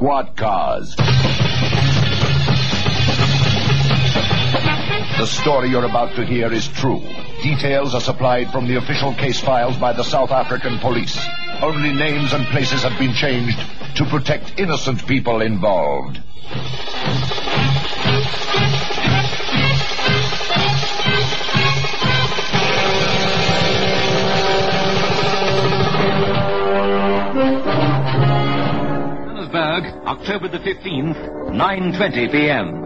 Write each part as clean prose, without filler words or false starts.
squad cars. The story you're about to hear is true. Details are supplied from the official case files by the South African police. Only names and places have been changed to protect innocent people involved. Johannesburg, October the 15th, 9:20 p.m.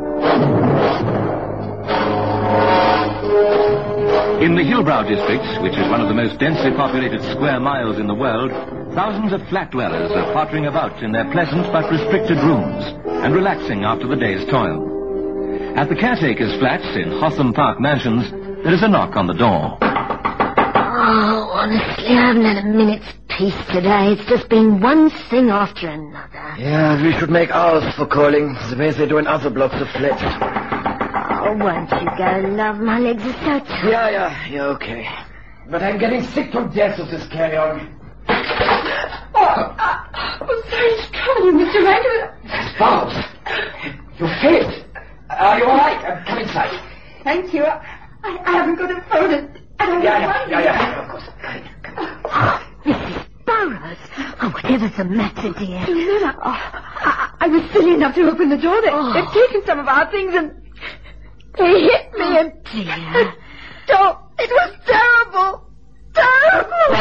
In the Hillbrow district, which is one of the most densely populated square miles in the world, thousands of flat dwellers are pottering about in their pleasant but restricted rooms and relaxing after the day's toil. At the caretaker's flats in Hotham Park Mansions, there is a knock on the door. Oh, honestly, I haven't had a minute's peace today. It's just been one thing after another. Yeah, we should make hours for calling, the way they do in other blocks of flats. Oh, won't you go, love? My legs are so tight. Yeah, you're okay. But I'm getting sick to death of this carry-on. I'm sorry to trouble you, Mr. Randall. Bowles, you failed. Are you all right? Come inside. Thank you. I haven't got a phone and Yeah, of course. Mrs. Burroughs. Oh, whatever's the matter, dear? I was silly enough to open the door. They've taken some of our things and they hit me and... Dear. Oh, it was terrible. Terrible.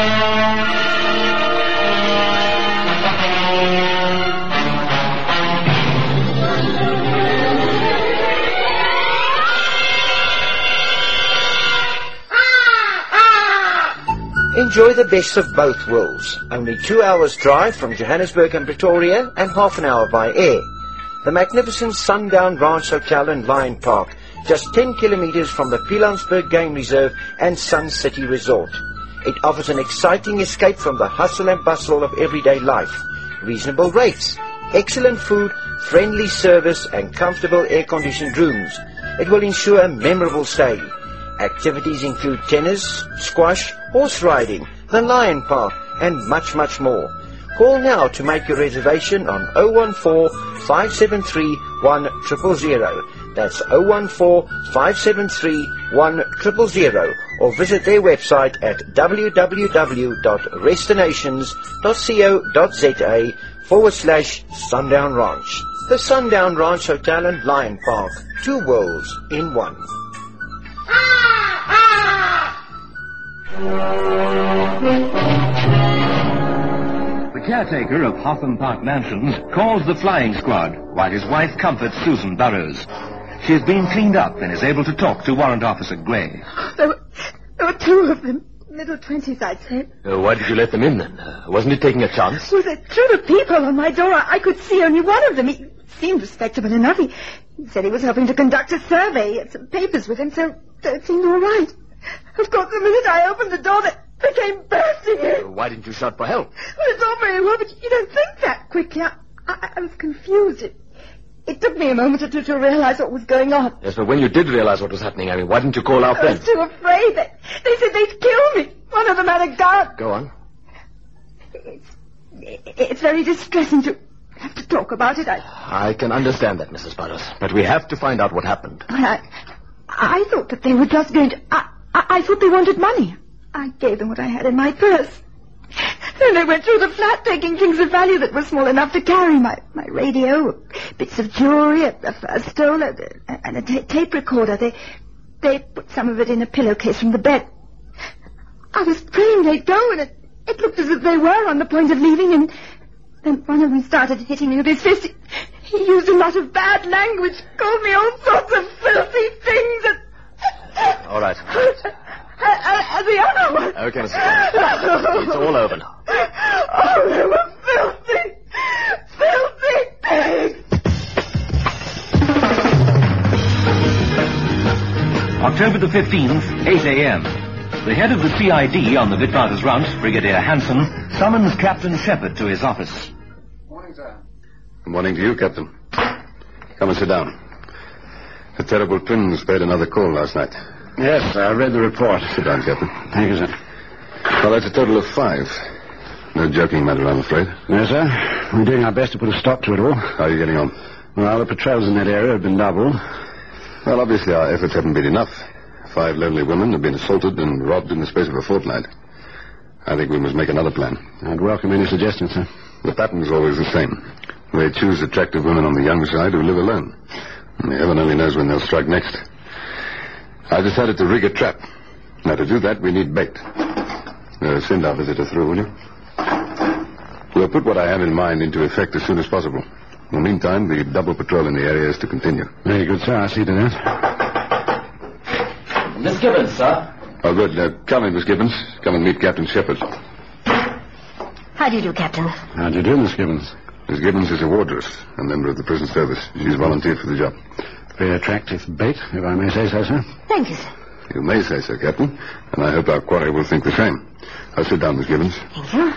Enjoy the best of both worlds. Only 2 hours drive from Johannesburg and Pretoria and half an hour by air. The magnificent Sundown Ranch Hotel and Lion Park, just 10 kilometers from the Pilanesberg Game Reserve and Sun City Resort. It offers an exciting escape from the hustle and bustle of everyday life. Reasonable rates, excellent food, friendly service and comfortable air-conditioned rooms. It will ensure a memorable stay. Activities include tennis, squash, horse riding, the Lion Park, and much, much more. Call now to make your reservation on 014-573-1000. That's 014-573-1000. Or visit their website at www.destinations.co.za/Sundown Ranch. The Sundown Ranch Hotel and Lion Park. 2 worlds in one. The caretaker of Hotham Park Mansions calls the flying squad while his wife comforts Susan Burroughs. She has been cleaned up and is able to talk to Warrant Officer Gray. There were 2 of them. Middle 20s, I'd say. Why did you let them in, then? Wasn't it taking a chance? Well, they threw the peephole on my door. I could see only one of them. He seemed respectable enough. He said he was helping to conduct a survey. He had some papers with him, so it seemed all right. Of course, the minute I opened the door, they came bursting in. Why didn't you shout for help? Well, it's all very well, but you don't think that quickly. I was confused. It took me a moment or two to realize what was going on. Yes, but when you did realize what was happening, why didn't you call out then? I was too afraid. They said they'd kill me. One of them had a gun. Go on. It's very distressing to have to talk about it. I can understand that, Mrs. Burroughs, but we have to find out what happened. Well, I thought that they were just going to... I thought they wanted money. I gave them what I had in my purse. Then they went through the flat, taking things of value that were small enough to carry. My radio, bits of jewelry, a fur stole, and a tape recorder. They put some of it in a pillowcase from the bed. I was praying they'd go, and it looked as if they were on the point of leaving, and then one of them started hitting me with his fist. He used a lot of bad language, called me all sorts of filthy things, and... All right. And the other one... Okay, Mrs. Burroughs. It's all over now. Oh, they were filthy pigs! October the 15th, 8 a.m. The head of the CID on the Witwatersrand, Brigadier Hansen, summons Captain Shepherd to his office. Morning, sir. Good morning to you, Captain. Come and sit down. The terrible twins paid another call last night. Yes, I read the report. Sit down, Captain. Thank you, sir. Well, that's a total of 5. No joking matter, I'm afraid. No, sir. We're doing our best to put a stop to it all. How are you getting on? Well, the patrols in that area have been doubled. Well, obviously our efforts haven't been enough. 5 lonely women have been assaulted and robbed in the space of a fortnight. I think we must make another plan. I'd welcome any suggestions, sir. The pattern's always the same. They choose attractive women on the young side who live alone. And heaven only knows when they'll strike next. I decided to rig a trap. Now, to do that, we need bait. Send our visitor through, will you? We'll put what I have in mind into effect as soon as possible. In the meantime, the double patrol in the area is to continue. Very good, sir. I'll see to that. Miss Gibbons, sir. Oh, good. Come in, Miss Gibbons. Come and meet Captain Shepard. How do you do, Captain? How do you do, Miss Gibbons? Miss Gibbons is a wardress, a member of the prison service. She's volunteered for the job. Very attractive bait, if I may say so, sir. Thank you, sir. You may say so, Captain, and I hope our quarry will think the same. I'll sit down, Miss Gibbons. Thank you.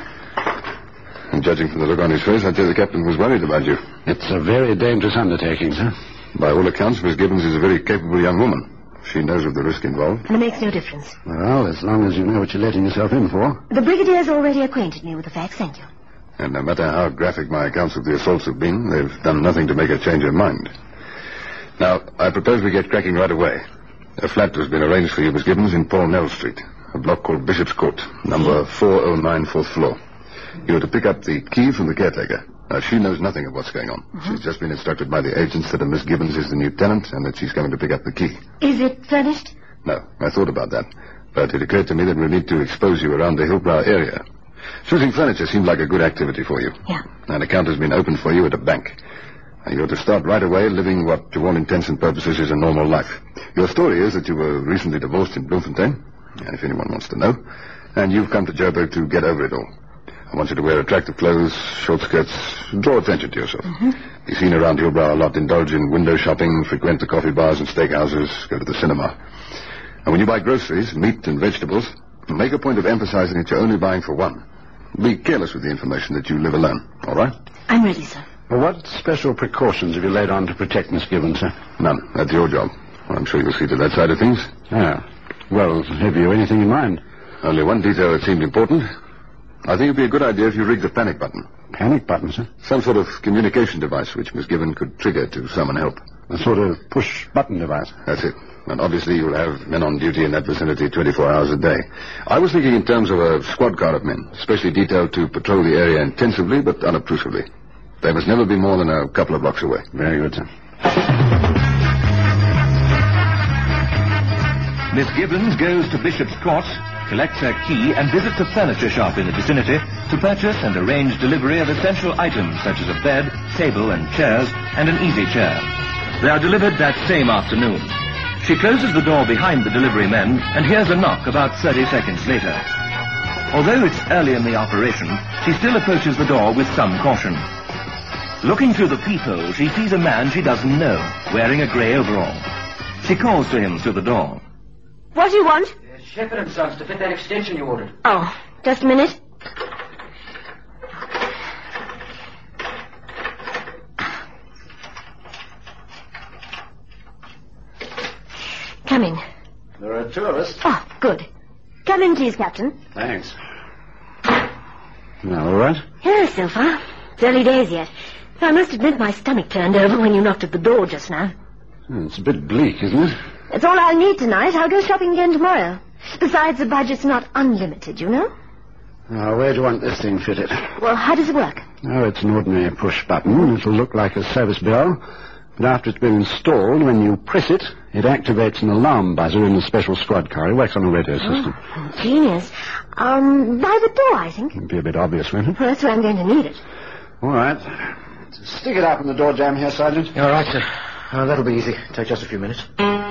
And judging from the look on his face, I'd say the captain was worried about you. It's a very dangerous undertaking, sir. By all accounts, Miss Gibbons is a very capable young woman. She knows of the risk involved. And it makes no difference. Well, as long as you know what you're letting yourself in for. The Brigadier's already acquainted me with the facts, thank you. And no matter how graphic my accounts of the assaults have been, they've done nothing to make her change her mind. Now, I propose we get cracking right away. A flat has been arranged for you, Miss Gibbons, in Paul Nell Street, a block called Bishop's Court, number 409, 4th floor. You're to pick up the key from the caretaker. Now, she knows nothing of what's going on. She's just been instructed by the agents that a Miss Gibbons is the new tenant and that she's coming to pick up the key. Is it furnished? No, I thought about that. But it occurred to me that we need to expose you around the Hillbrow area. Choosing furniture seemed like a good activity for you. Yeah. An account has been opened for you at a bank. And you're to start right away living what, to all intents and purposes, is a normal life. Your story is that you were recently divorced in Bloemfontein, and if anyone wants to know, and you've come to Joburg to get over it all. I want you to wear attractive clothes, short skirts, draw attention to yourself. Be seen around Hillbrow a lot, indulge in window shopping, frequent the coffee bars and steakhouses, go to the cinema. And when you buy groceries, meat and vegetables, make a point of emphasizing that you're only buying for one. Be careless with the information that you live alone, all right? I'm ready, sir. Well, what special precautions have you laid on to protect Miss Gibbons, sir? None. That's your job. Well, I'm sure you'll see to that side of things. Ah. Well, have you anything in mind? Only one detail that seemed important. I think it'd be a good idea if you rigged the panic button. Panic button, sir? Some sort of communication device which Miss Gibbons could trigger to summon help. A sort of push-button device? That's it. And obviously you'll have men on duty in that vicinity 24 hours a day. I was thinking in terms of a squad car of men, specially detailed to patrol the area intensively but unobtrusively. They must never be more than a couple of blocks away. Very good, sir. Miss Gibbons goes to Bishop's Court, collects her key, and visits a furniture shop in the vicinity to purchase and arrange delivery of essential items such as a bed, table, and chairs, and an easy chair. They are delivered that same afternoon. She closes the door behind the delivery men and hears a knock about 30 seconds later. Although it's early in the operation, she still approaches the door with some caution. Looking through the peephole, she sees a man she doesn't know, wearing a grey overall. She calls to him through the door. What do you want? Shepard and Sons to fit that extension you ordered. Oh, just a minute. Come in. There are two of us. Oh, good. Come in, please, Captain. Thanks. Now, all right? Yes, so far. It's early days yet. I must admit my stomach turned over when you knocked at the door just now. It's a bit bleak, isn't it? That's all I'll need tonight. I'll go shopping again tomorrow. Besides, the budget's not unlimited, you know? Now, where do you want this thing fitted? Well, how does it work? Oh, it's an ordinary push button. It'll look like a service bell. But after it's been installed, when you press it, it activates an alarm buzzer in the special squad car. It works on a radio system. Oh, genius. By the door, I think. It'll be a bit obvious, won't it? Well, that's where I'm going to need it. All right. Stick it up in the door jamb here, Sergeant. All right, sir. That'll be easy. Take just a few minutes.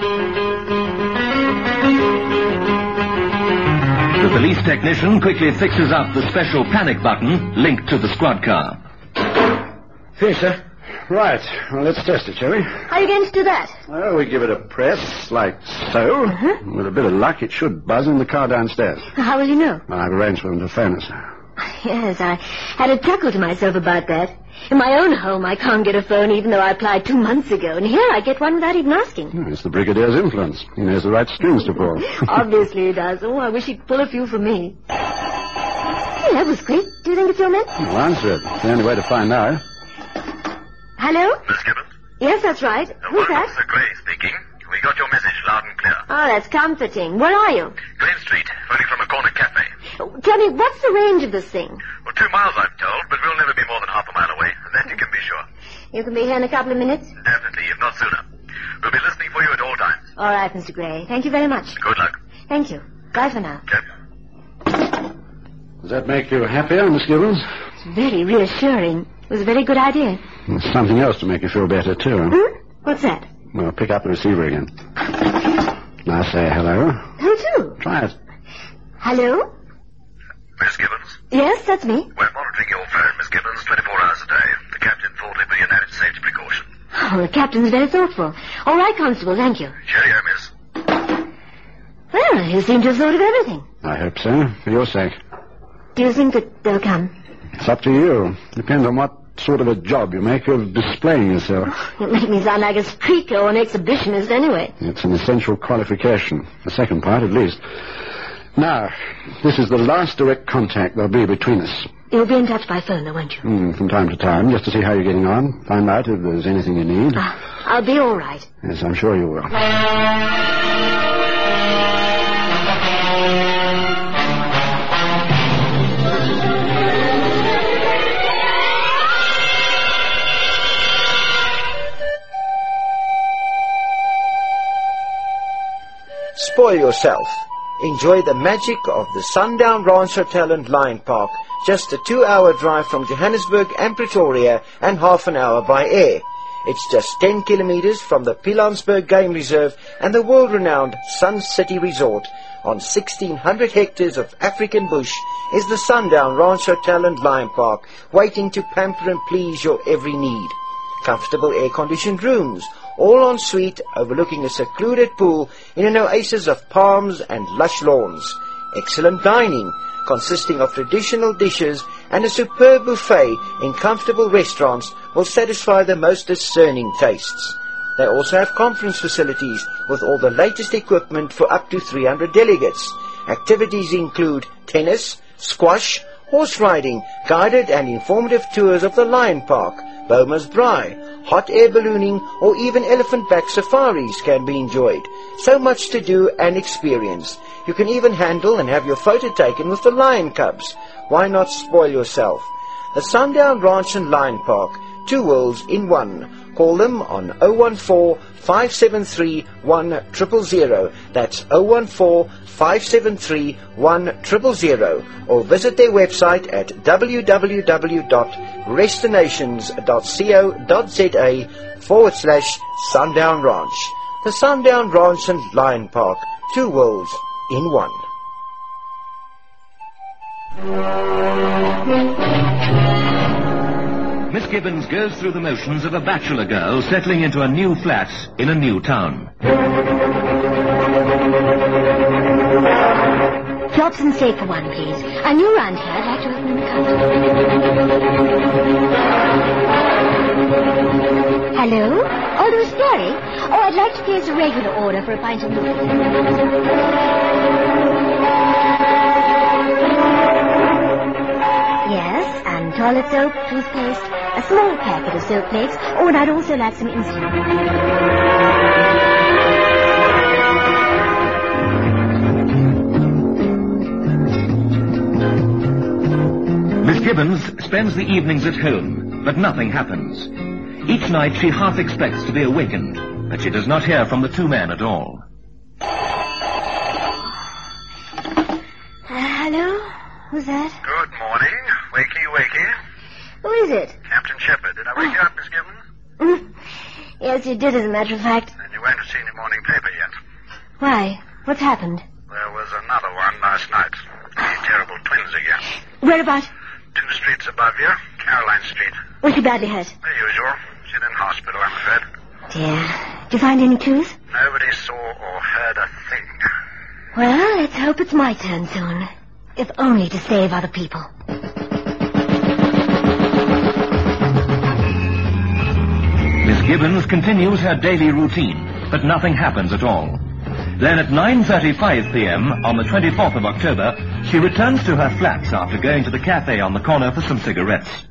The police technician quickly fixes up the special panic button linked to the squad car. Here, sir. Right. Well, let's test it, shall we? How are you going to do that? Well, we give it a press, like so. With a bit of luck, it should buzz in the car downstairs. How will you know? Well, I've arranged for them to phone us. Yes, I had a chuckle to myself about that. In my own home, I can't get a phone even though I applied 2 months ago, and here I get one without even asking. It's the Brigadier's influence. He knows the right strings to pull. Obviously he does. Oh, I wish he'd pull a few for me. Hey, that was quick. Do you think it's your men? Well, answer it. It's the only way to find out. Hello? Miss Gibbons? Yes, that's right. Who's that? Officer Gray speaking. We got your message loud and clear. Oh, that's comforting. Where are you? Glen Street, phoning from a corner cafe. Tell me, what's the range of this thing? Well, 2 miles, I'm told, but we'll never be more than half a mile away. That you can be sure. You can be here in a couple of minutes? Definitely, if not sooner. We'll be listening for you at all times. All right, Mr. Gray. Thank you very much. Good luck. Thank you. Bye for now. Okay. Does that make you happier, Miss Gibbons? It's very reassuring. It was a very good idea. There's something else to make you feel better, too. Hmm? What's that? Well, pick up the receiver again. Now say hello. Who to? Try it. Hello? Miss Gibbons? Yes, that's me. We're monitoring your phone, Miss Gibbons, 24 hours a day. The captain thought it would be an added safety precaution. Oh, the captain's very thoughtful. All right, Constable, thank you. Cheerio, miss. Well, you seem to have thought of everything. I hope so, for your sake. Do you think that they'll come? It's up to you. Depends on what sort of a job you make of displaying yourself. You make me sound like a streaker or an exhibitionist anyway. It's an essential qualification. The second part, at least. Now, this is the last direct contact there'll be between us. You'll be in touch by phone, though, won't you? From time to time, just to see how you're getting on. Find out if there's anything you need. I'll be all right. Yes, I'm sure you will. Spoil yourself. Enjoy the magic of the Sundown Ranch Hotel and Lion Park, just a 2-hour drive from Johannesburg and Pretoria and half an hour by air. It's just 10 kilometers from the Pilanesberg Game Reserve and the world-renowned Sun City Resort. On 1,600 hectares of African bush is the Sundown Ranch Hotel and Lion Park, waiting to pamper and please your every need. Comfortable air-conditioned rooms, all en suite overlooking a secluded pool in an oasis of palms and lush lawns. Excellent dining, consisting of traditional dishes and a superb buffet in comfortable restaurants, will satisfy the most discerning tastes. They also have conference facilities with all the latest equipment for up to 300 delegates. Activities include tennis, squash, horse riding, guided and informative tours of the Lion Park, Boma's Braai, hot air ballooning, or even elephant-back safaris can be enjoyed. So much to do and experience. You can even handle and have your photo taken with the lion cubs. Why not spoil yourself? The Sundown Ranch and Lion Park, 2 worlds in one. Call them on 014-573-1000. That's 014-573-1000. Or visit their website at www.restinations.co.za/Sundown Ranch. The Sundown Ranch and Lion Park, 2 worlds in one. Miss Gibbons goes through the motions of a bachelor girl settling into a new flat in a new town. Drops and steak for one, please. I'm new around here. I'd like to open an account. Hello? Oh, Louis Perry? Oh, I'd like to place a regular order for a pint of milk. Yes, and toilet soap, toothpaste, a small packet of soap flakes. Oh, and I'd also like some insulin. Miss Gibbons spends the evenings at home, but nothing happens. Each night she half expects to be awakened, but she does not hear from the 2 men at all. Hello? Who's that? Good morning. Wakey, wakey. Who is it? Captain Shepard. Did I wake you up, Miss Gibbons? Yes, you did, as a matter of fact. And you won't have seen the morning paper yet. Why? What's happened? There was another one last night. The terrible twins again. Where about? 2 streets above you, Caroline Street. Was she badly hurt? The usual. She's in hospital, I'm afraid. Dear. Did you find any clues? Nobody saw or heard a thing. Well, let's hope it's my turn soon. If only to save other people. Miss Gibbons continues her daily routine, but nothing happens at all. Then at 9:35 p.m. on the 24th of October, she returns to her flats after going to the cafe on the corner for some cigarettes.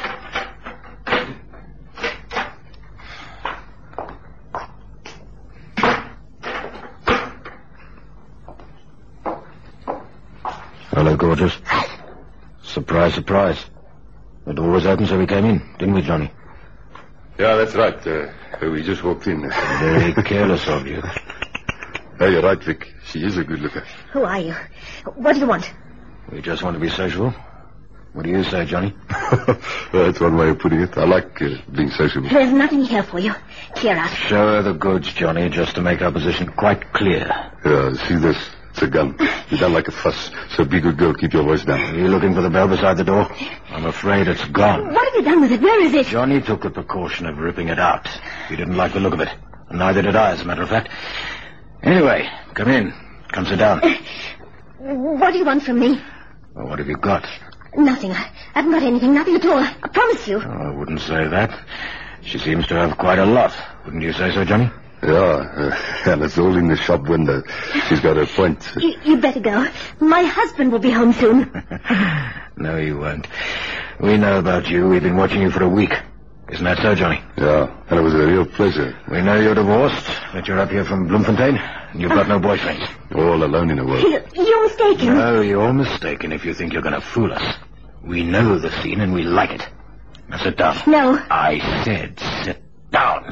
Hello, gorgeous. Surprise, surprise. The door was open, so we came in, didn't we, Johnny? Yeah, that's right. We just walked in. Very careless of you. Oh, you're right, Vic. She is a good looker. Who are you? What do you want? We just want to be sociable. What do you say, Johnny? Well, that's one way of putting it. I like being sociable. There's nothing here for you. Clear out. Show her the goods, Johnny, just to make our position quite clear. Yeah, see this? It's a gun. You don't like a fuss, so be a good girl, keep your voice down. Are you looking for the bell beside the door? I'm afraid it's gone. What have you done with it? Where is it? Johnny took the precaution of ripping it out. He didn't like the look of it. Neither did I, as a matter of fact. Anyway, come in. Come sit down. What do you want from me? Well, what have you got? Nothing. I haven't got anything. Nothing at all. I promise you. Oh, I wouldn't say that. She seems to have quite a lot. Wouldn't you say so, Johnny? Yeah, and it's all in the shop window. She's got her point. You better go. My husband will be home soon. No, you won't. We know about you. We've been watching you for a week. Isn't that so, Johnny? Yeah, and it was a real pleasure. We know you're divorced, that you're up here from Bloemfontein, and you've got no boyfriend. All alone in the world. You're mistaken. No, you're mistaken if you think you're going to fool us. We know the scene and we like it. Now sit down. No. I said sit down.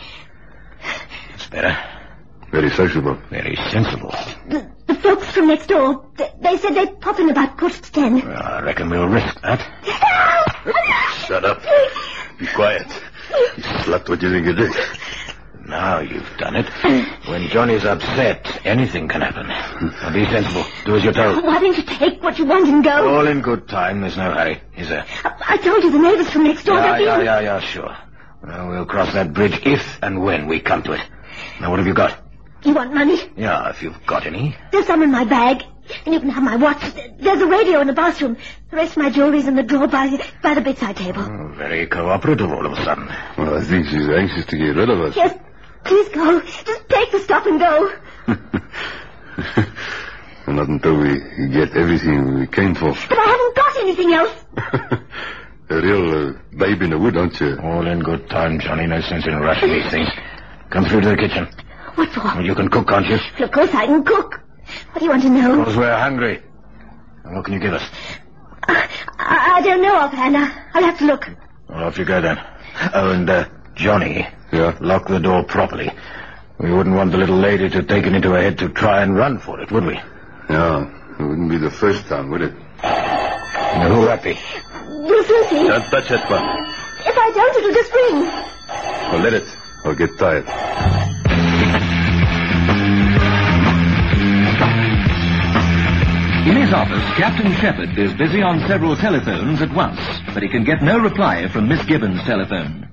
That's better. Very sociable. Very sensible. The folks from next door, they said they'd pop in about 10:45. Well, I reckon we'll risk that. Shut up. Be quiet. You slut, what do you think you did? Now you've done it. When Johnny's upset, anything can happen. Now be sensible. Do as you're told. Why don't you take what you want and go? All in good time. There's no hurry, is there? I told you the neighbors from next door. Yeah, sure. Well, we'll cross that bridge if and when we come to it. Now, what have you got? You want money? Yeah, if you've got any. There's some in my bag. And you can have my watch. There's a radio in the bathroom. The rest of my jewelry's in the drawer by the bedside table. Oh, very cooperative all of a sudden. Well, I think she's anxious to get rid of us. Yes, please go. Just take the stuff and go. Not until we get everything we came for. But I haven't got anything else. A real babe in the wood, aren't you? All in good time, Johnny. No sense in rushing these things. Come through to the kitchen. What for? Well, you can cook, can't you? Of course I can cook. What do you want to know? Because we're hungry. And what can you give us? I don't know offhand. I'll have to look. Well, off you go then. Oh, and Johnny. Yeah? Lock the door properly. We wouldn't want the little lady to take it into her head to try and run for it, would we? Yeah. It wouldn't be the first time, would it? Now, who'll that be? You'll soon see. Don't touch that one. If I don't, it'll just ring. Well, let it. I'll get tired. In his office, Captain Shepherd is busy on several telephones at once, but he can get no reply from Miss Gibbons' telephone.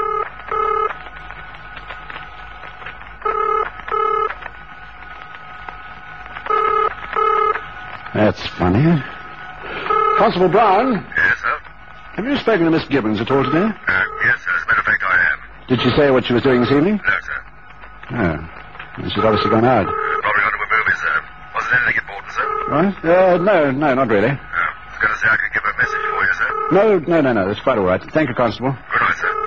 That's funny. Constable Brown? Yes, sir? Have you spoken to Miss Gibbons at all today? Yes, sir. As a matter of fact, I am. Did she say what she was doing this evening? No, sir. Oh. Well, she's obviously gone out. Probably gone to a movie, sir. Was it anything important, sir? Right? No, not really. I was going to say I could give her a message for you, sir. No. That's quite all right. Thank you, Constable. Good night, sir.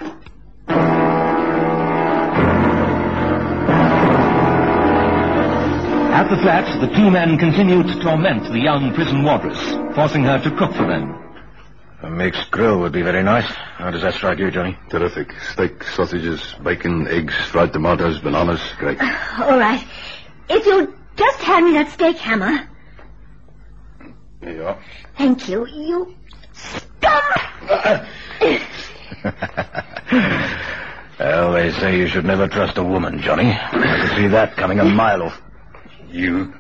At the flat, the two men continue to torment the young prison wardress, forcing her to cook for them. A mixed grill would be very nice. How does that strike you, Johnny? Terrific. Steak, sausages, bacon, eggs, fried tomatoes, bananas. Great. All right. If you'll just hand me that steak hammer. There you are. Thank you. You scum! Well, they say you should never trust a woman, Johnny. I could see that coming a mile off. You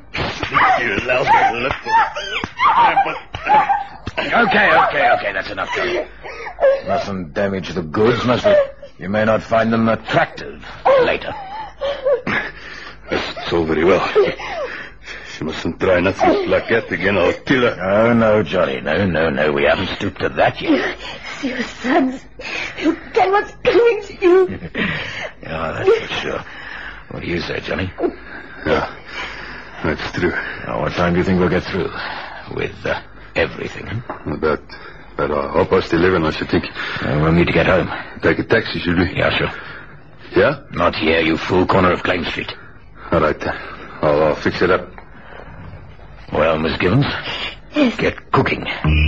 Okay, that's enough, Johnny. Mustn't damage the goods, must we? You may not find them attractive later. That's all very well. She mustn't try nothing like that again. I'll kill her. Oh, no, Johnny. No. We haven't stooped to that yet. Your sons. You tell what's coming to you. Yeah, that's for sure. What do you say, Johnny? Yeah, that's true. Now, what time do you think we'll get through? With everything? About 11:30, I should think. We'll need to get home. Take a taxi, should we? Yeah, sure. Yeah? Not here, you fool. Corner of Claim Street. All right. I'll fix it up. Well, Miss Gibbons, get cooking.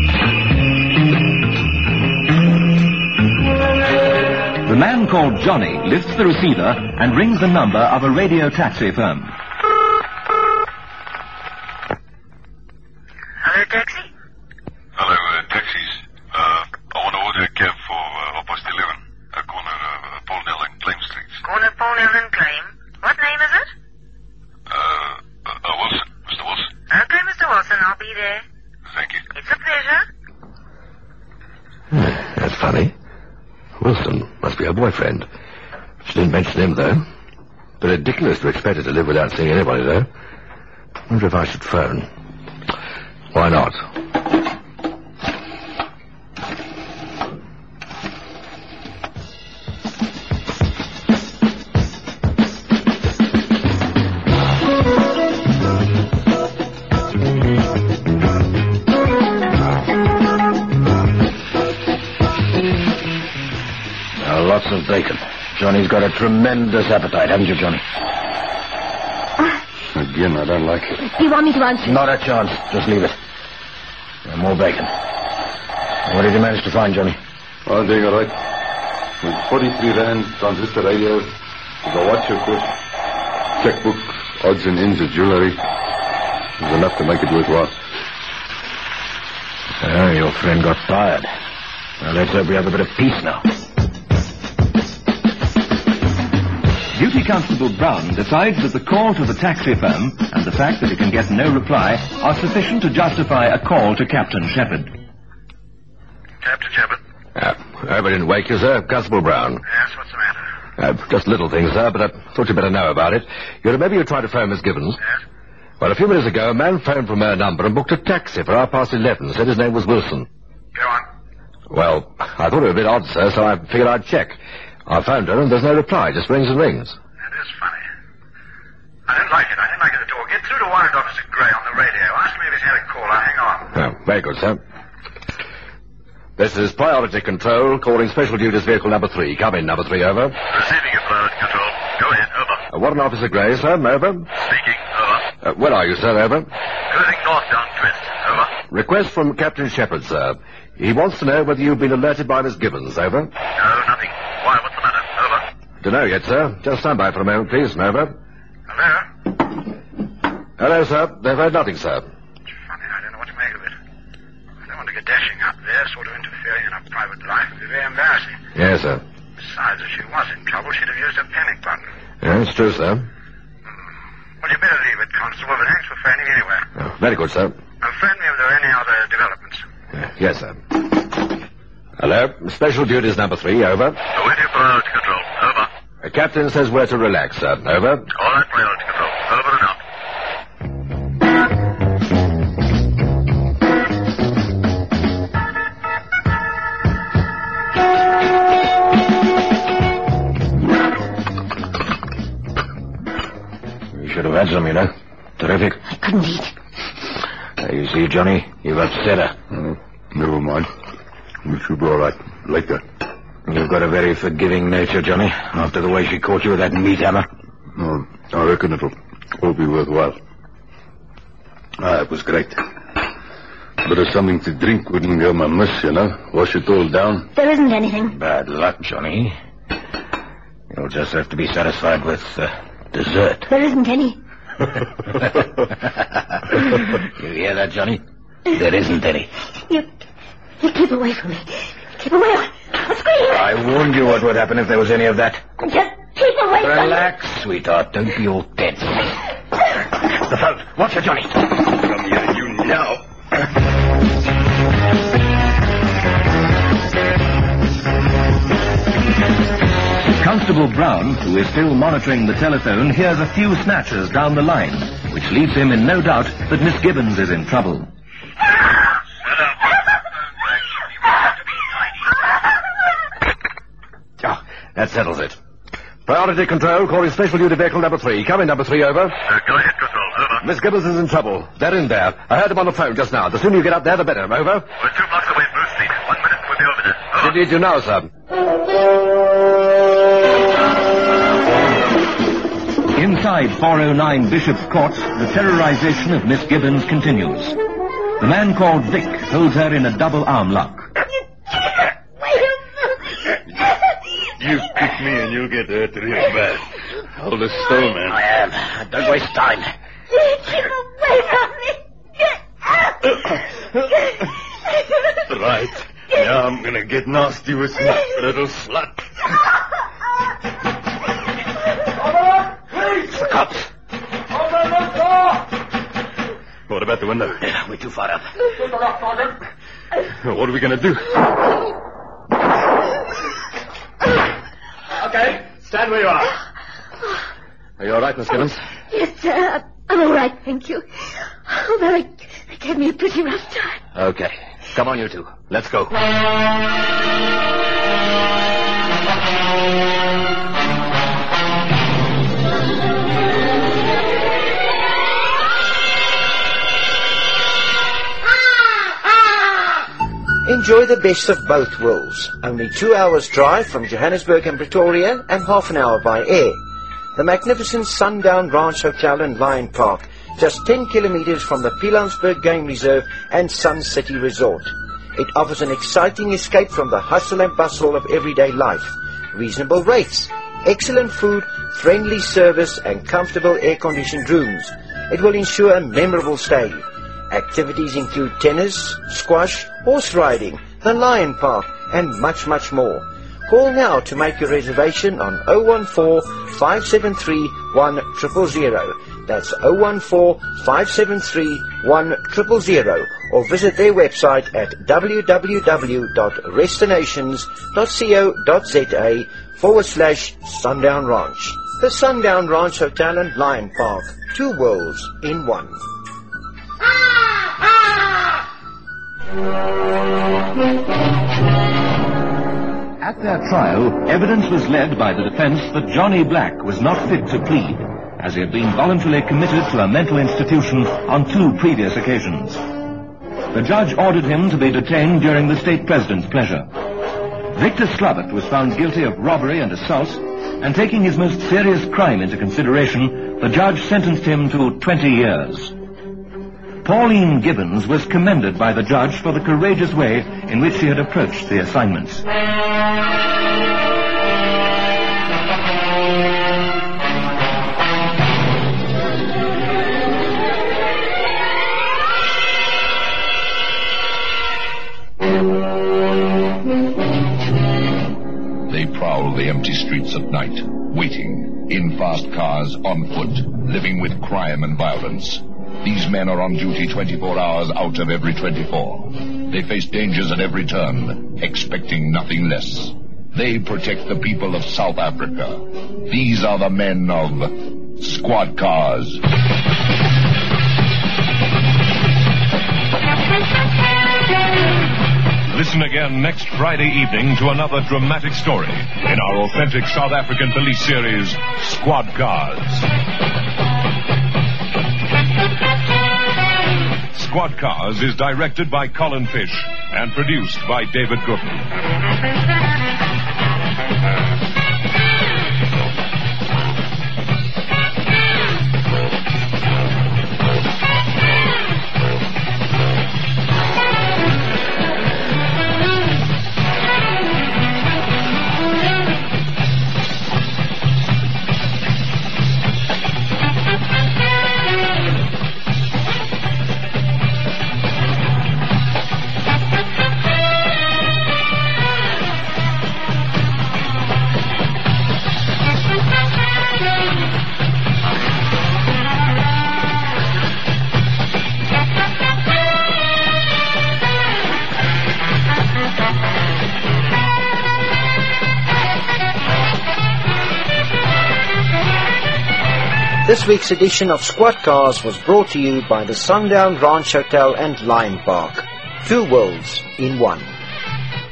The man called Johnny lifts the receiver and rings the number of a radio taxi firm. Hello, taxi? Hello, taxis. I want to order a cab for 11:30, corner Paulnell and Claim Street. Corner Paulnell and Claim. What name is it? Wilson. Mr. Wilson. Okay, Mr. Wilson, I'll be there. Thank you. It's a pleasure. That's funny. Wilson must be her boyfriend. She didn't mention him, though. But ridiculous to expect her to live without seeing anybody, though. Wonder if I should phone. Why not? Lots of bacon. Johnny's got a tremendous appetite, haven't you, Johnny? Again, I don't like it. Do you want me to answer? Not a chance. Just leave it. More bacon. What did you manage to find, Johnny? I'm doing all right. With 43 rand, transistor radio, the watch, of course, checkbook, odds and ends of jewelry. There's enough to make it worthwhile. Your friend got tired. Well, let's hope we have a bit of peace now. Duty Constable Brown decides that the call to the taxi firm and the fact that he can get no reply are sufficient to justify a call to Captain Shepherd. Captain Shepherd. I hope I didn't wake you, sir. Constable Brown. Yes, what's the matter? Just little things, sir, but I thought you'd better know about it. You remember you tried to phone Miss Gibbons? Yes. Well, a few minutes ago, a man phoned from her number and booked a taxi for 11:30. Said his name was Wilson. Go on. Well, I thought it was a bit odd, sir, so I figured I'd check. I phoned her and there's no reply, just rings and rings. That is funny. I don't like it. I don't like it at all. Get through to Warrant Officer Gray on the radio. Ask me if he's had a call. I'll hang on. Oh, very good, sir. This is Priority Control, calling Special Duties Vehicle number 3. Come in, number 3, over. Receiving your Priority Control. Go ahead, over. Warrant Officer Gray, sir, over. Speaking, over. Where are you, sir, over? Cruising north down Trent, over. Request from Captain Shepherd, sir. He wants to know whether you've been alerted by Miss Gibbons, over. No, nothing. Why, what's the matter? Over. Don't know yet, sir. Just stand by for a moment, please, over. Hello? Hello, sir. They've heard nothing, sir. It's funny, I don't know what to make of it. I don't want to get dashing up there, sort of interfering in her private life. It would be very embarrassing. Yes, sir. Besides, if she was in trouble, she'd have used her panic button. Yeah, it's true, sir. Well, you better leave it, Constable, but thanks for phoning anyway. Oh, very good, sir. And phone me if there are any other developments. Yes, sir. Hello. Special Duties number 3, over. Awaiting Priority Control, over. The captain says we're to relax, sir, over. All right, Priority Control, over and out. You should have had some, you know. Terrific. I couldn't eat. You see, Johnny, you've upset her. Never mind. We should be all right later. You've got a very forgiving nature, Johnny, after the way she caught you with that meat hammer. Oh, I reckon it'll all be worthwhile. It was great. But there's something to drink wouldn't go amiss, you know. Wash it all down. There isn't anything. Bad luck, Johnny. You'll just have to be satisfied with dessert. There isn't any. You hear that, Johnny? There isn't any. You keep away from me. Keep away. I'll scream. I warned you what would happen if there was any of that. Just keep away from me. Relax, sweetheart. Don't be all tense. The phone. Watch it, Johnny. Come here, you now. Constable Brown, who is still monitoring the telephone, hears a few snatches down the line, which leaves him in no doubt that Miss Gibbons is in trouble. Oh, that settles it. Priority control, calling special unit vehicle number 3. Come in, number 3, over. Go ahead, Control. Over. Miss Gibbons is in trouble. They're in there. I heard them on the phone just now. The sooner you get up there, the better. Over. We're 2 blocks away, Bruce Street. 1 minute, we'll be over there. Over. What need you now, sir? Inside 409 Bishop's Court, the terrorization of Miss Gibbons continues. The man called Vic holds her in a double arm lock. You kick me and you'll get hurt real bad. Hold the stone, man. I am. Don't waste time. Keep away from me. Right. Now I'm gonna get nasty with you, little slut. It's the cops. What about the window? We're too far up. What are we gonna do? Okay, stand where you are. Are you all right, Miss Gibbons? Yes, sir. I'm all right, thank you. Although they gave me a pretty rough time. Okay. Come on, you two. Let's go. Enjoy the best of both worlds. Only 2 hours drive from Johannesburg and Pretoria and half an hour by air. The magnificent Sundown Ranch Hotel and Lion Park, just 10 kilometers from the Pilanesberg Game Reserve and Sun City Resort. It offers an exciting escape from the hustle and bustle of everyday life. Reasonable rates, excellent food, friendly service and comfortable air-conditioned rooms. It will ensure a memorable stay. Activities include tennis, squash, horse riding, the Lion Park, and much, much more. Call now to make your reservation on 014-573-1000. That's 014-573-1000, or visit their website at www.restinations.co.za/Sundown Ranch. The Sundown Ranch Hotel and Lion Park. 2 worlds in one. At their trial, evidence was led by the defense that Johnny Black was not fit to plead, as he had been voluntarily committed to a mental institution on 2 previous occasions. The judge ordered him to be detained during the state president's pleasure. Victor Slubbert was found guilty of robbery and assault, and taking his most serious crime into consideration, the judge sentenced him to 20 years. Pauline Gibbons was commended by the judge for the courageous way in which she had approached the assignments. They prowl the empty streets at night, waiting, in fast cars, on foot, living with crime and violence. These men are on duty 24 hours out of every 24. They face dangers at every turn, expecting nothing less. They protect the people of South Africa. These are the men of Squad Cars. Listen again next Friday evening to another dramatic story in our authentic South African police series, Squad Cars. Squad Cars is directed by Colin Fish and produced by David Gooden. This week's edition of Squad Cars was brought to you by the Sundown Ranch Hotel and Lion Park. 2 worlds in one.